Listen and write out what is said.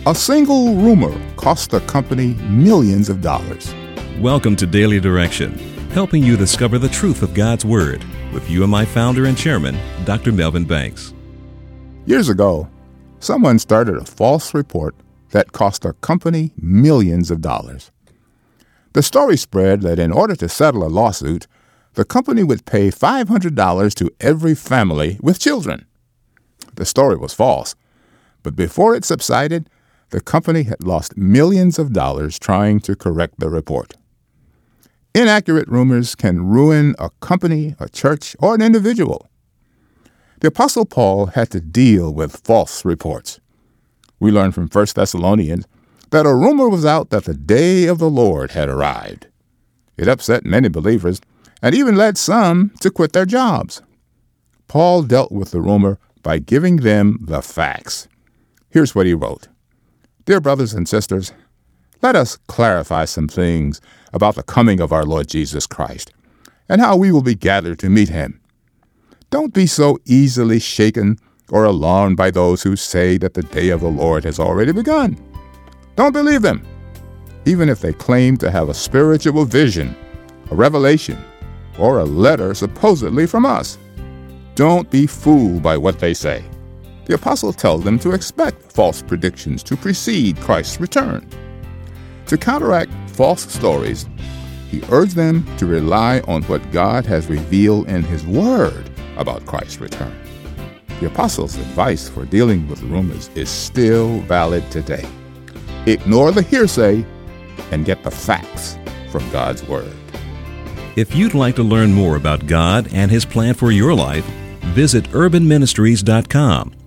A single rumor cost the company millions of dollars. Welcome to Daily Direction, helping you discover the truth of God's Word with UMI founder and chairman, Dr. Melvin Banks. Years ago, someone started a false report that cost a company millions of dollars. The story spread that in order to settle a lawsuit, the company would pay $500 to every family with children. The story was false, but before it subsided, the company had lost millions of dollars trying to correct the report. Inaccurate rumors can ruin a company, a church, or an individual. The Apostle Paul had to deal with false reports. We learn from 1 Thessalonians that a rumor was out that the day of the Lord had arrived. It upset many believers and even led some to quit their jobs. Paul dealt with the rumor by giving them the facts. Here's what he wrote. Dear brothers and sisters, let us clarify some things about the coming of our Lord Jesus Christ and how we will be gathered to meet him. Don't be so easily shaken or alarmed by those who say that the day of the Lord has already begun. Don't believe them, even if they claim to have a spiritual vision, a revelation, or a letter supposedly from us. Don't be fooled by what they say. The apostle tells them to expect false predictions to precede Christ's return. To counteract false stories, he urged them to rely on what God has revealed in his word about Christ's return. The apostle's advice for dealing with rumors is still valid today. Ignore the hearsay and get the facts from God's word. If you'd like to learn more about God and his plan for your life, visit urbanministries.com